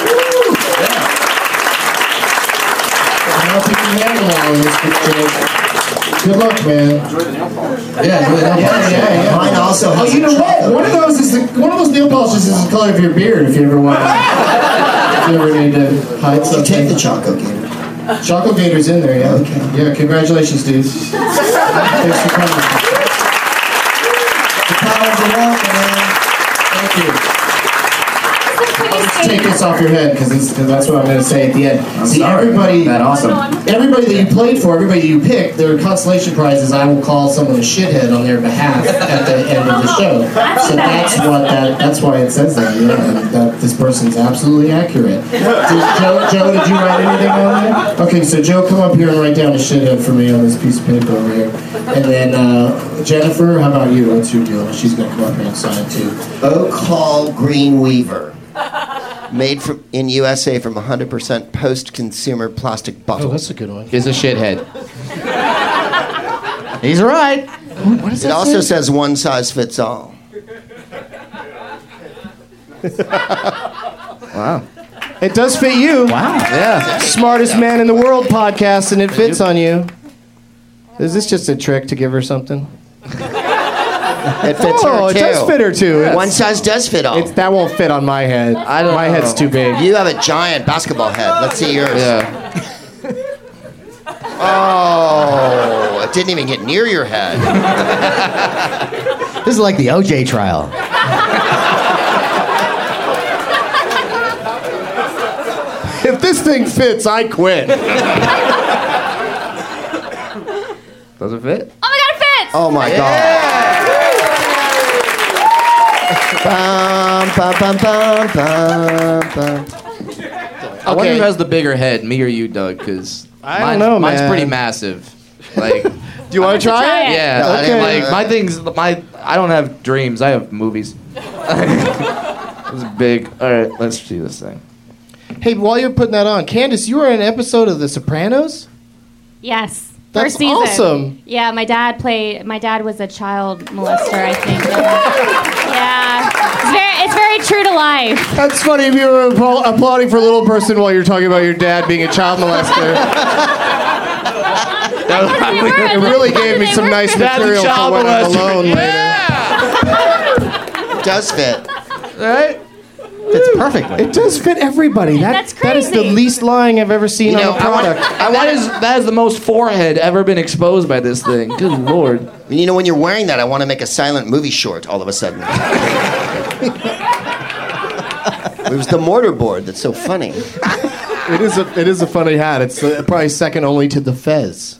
don't think you can handle all of this, Jake. Good luck, man. Yeah, really yeah, yeah, yeah. Mine also has Oh, you a know what? chocolate One of those is the, one of those nail polishes is the color of your beard. If you ever want, if you ever need to hide You something. take the Choco Gator. Choco Gator's in there, yeah. Okay. Yeah, congratulations, dude. Thanks for coming. The power's of one, man. Thank you. I'll just take this off your head because that's what I'm going to say at the end. I'm See, sorry. everybody, That awesome. everybody that you played for, everybody you picked, their consolation prizes. I will call someone a shithead on their behalf at the end of the show. So that's what that. That's why it says that. Yeah, that this person's absolutely accurate. Did Joe, Joe, did you write anything on there? Okay, so Joe, come up here and write down a shithead for me on this piece of paper over here. And then uh, Jennifer, how about you? What's your deal? She's gonna come up here and sign too. Oak Hall Green Weaver. Made from in U S A from one hundred percent post-consumer plastic bottles. Oh, that's a good one. Is a shithead. He's right. What does It that also say? says one size fits all. Wow. It does fit you. Wow. Yeah. Smartest man in the world podcast, and it fits on you. Is this just a trick to give her something? It fits Oh, her it too. does fit her too. It's- One size does fit all. It's, that won't fit on my head. I don't my know. head's too big. You have a giant basketball head. Let's see yours. Yeah. Oh, it didn't even get near your head. This is like the O J trial. If this thing fits, I quit. Does it fit? Oh my god, it fits! Oh my god. Bum, bum, bum, bum, bum, bum. I wonder Okay. who has the bigger head, me or you, Doug? Because I don't know, mine's man. pretty massive. Like, Do you want to try, try it? it. Yeah, No, I okay. mean, like my things. My I don't have dreams. I have movies. It was big. All right, let's see this thing. Hey, while you're putting that on, Candace, you were in an episode of The Sopranos? Yes. That's First season. awesome. Yeah, my dad played. My dad was a child molester, I think. Yeah, it's very, it's very true to life. That's funny if you were appla- applauding for a little person while you're talking about your dad being a child molester. It really gave me some nice material for when I'm alone later. It does fit. Right? It's perfect. It does fit everybody. That, That's That is the crazy. least lying I've ever seen You know, on a I want- product. And that is that is the most forehead ever been exposed by this thing. Good lord. You know, when you're wearing that, I want to make a silent movie short all of a sudden. It was the mortarboard that's so funny. It is a it is a funny hat. It's uh, probably second only to the Fez.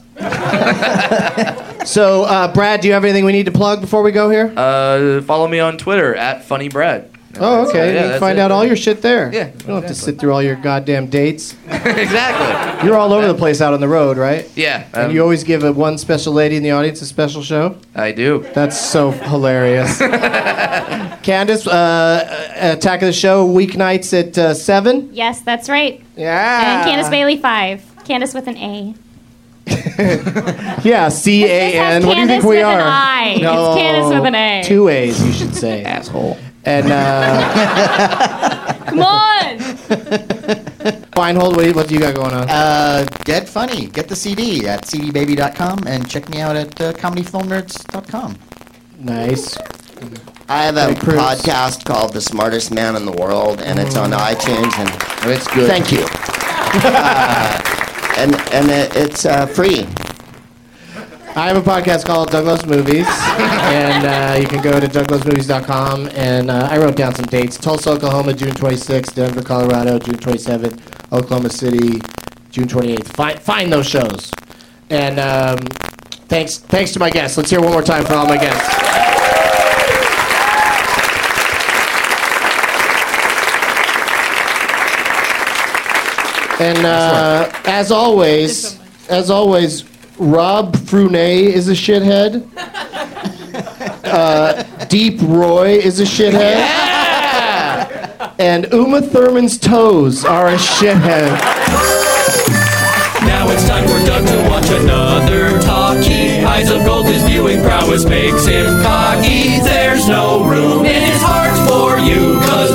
So, uh, Brad, do you have anything we need to plug before we go here? Uh, follow me on Twitter at funnybrad. Oh, okay. Yeah, you can that's find it. out all your shit there. Yeah, You don't have to sit through all your goddamn dates. Exactly. You're all over the place out on the road, right? Yeah. And um, you always give a one special lady in the audience a special show? I do. That's so hilarious. Candace, uh, Attack of the Show, weeknights at uh, seven? Yes, that's right. Yeah. And Candace Bailey five. Candace with an A. Yeah, C A N. What do you think Candace we with are? an I. It's No, Candace with an A. Two A's, you should say. Asshole. And, uh... Come on! Feinhold, what, what do you got going on? Uh, get funny. Get the C D at c d baby dot com and check me out at uh, comedy film nerds dot com. Nice. I have a Hey, Cruz. podcast called The Smartest Man in the World, and it's on iTunes, and It's good. thank you. Uh, and and it, it's uh, free. I have a podcast called Doug Loves Movies, and uh, you can go to doug loves movies dot com, and uh, I wrote down some dates. Tulsa, Oklahoma, June twenty-sixth, Denver, Colorado, June twenty-seventh, Oklahoma City, June twenty-eighth. Find, find those shows. And um, thanks, thanks to my guests. Let's hear one more time for all my guests. And uh, as always, as always, Rob Frunet is a shithead. Uh, Deep Roy is a shithead. And Uma Thurman's toes are a shithead. Now it's time for Doug to watch another talkie. Eyes of gold, his viewing prowess makes him cocky. There's no room in his heart for you, 'cause